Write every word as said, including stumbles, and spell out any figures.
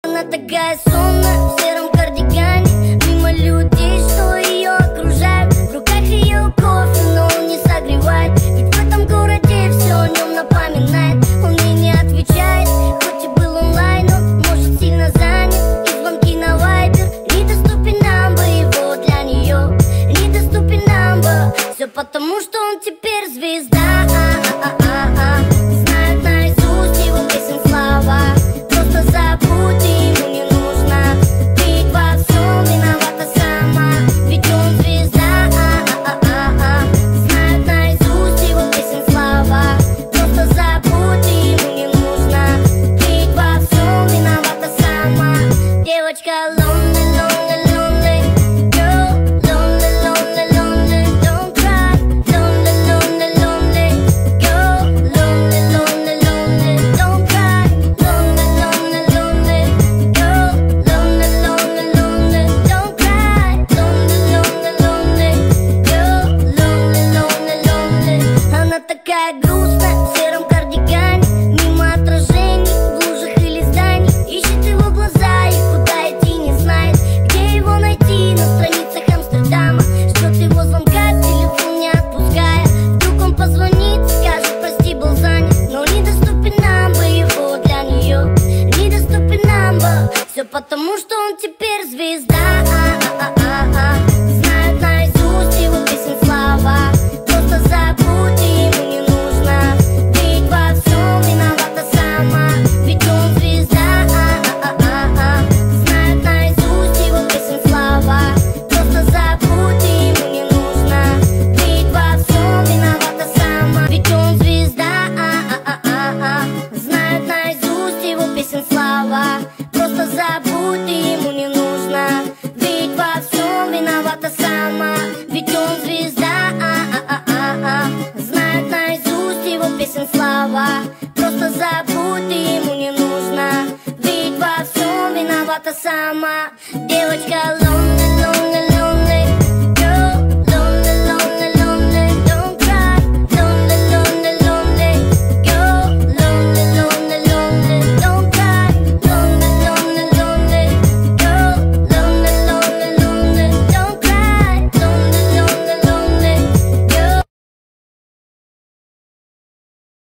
Она такая сонная, в сером кардигане, мимо людей, что ее окружают. В руках ее кофе, но он не согревает, ведь в этом городе все о нем напоминает. Он мне не отвечает, хоть и был онлайн, он может сильно занят, и звонки на вайбер. Недоступен number его для нее, недоступен number. Все потому, что он теперь звезда. Знают наизусть его песен слова. Просто забудь, ему не нужно быть во всем, виновата сама, ведь он звезда. Знают наизусть его песен слова. Просто забудь, ему не нужно быть во всем, виновата сама. Девочка lonely, lonely, lonely girl, lonely, lonely, lonely, don't cry. Lonely, lonely, lonely girl, lonely, lonely, lonely, don't cry. Lonely, lonely, lonely girl, lonely, lonely, lonely, don't cry. Lonely, lonely, lonely girl, lonely, lonely, lonely. Она такая грустная, в сером кардигане, мимо отражений в лужах или зданий. Ищет его глаза и куда идти не знает, где его найти на страницах Амстердама. Ждет его звонка, телефон не отпуская. Вдруг он позвонит, скажет прости, был занят, но недоступен number его для нее, недоступен number. Все потому, что он теперь звезда. Знают наизусть его песен слова. Просто забудь, ему не нужно быть во всем, виновата сама, ведь он звезда. Знают наизусть его песен слова. Просто забудь, ему не нужно быть во всем, виновата сама, ведь он звезда. Знают наизусть его песен слова. Просто забудь, ему не нужно быть во всем, виновата сама, ведь он звезда. Знают наизусть его песен слова. Просто забудь, ему не нужно быть во всем, виновата сама. Девочка lonely.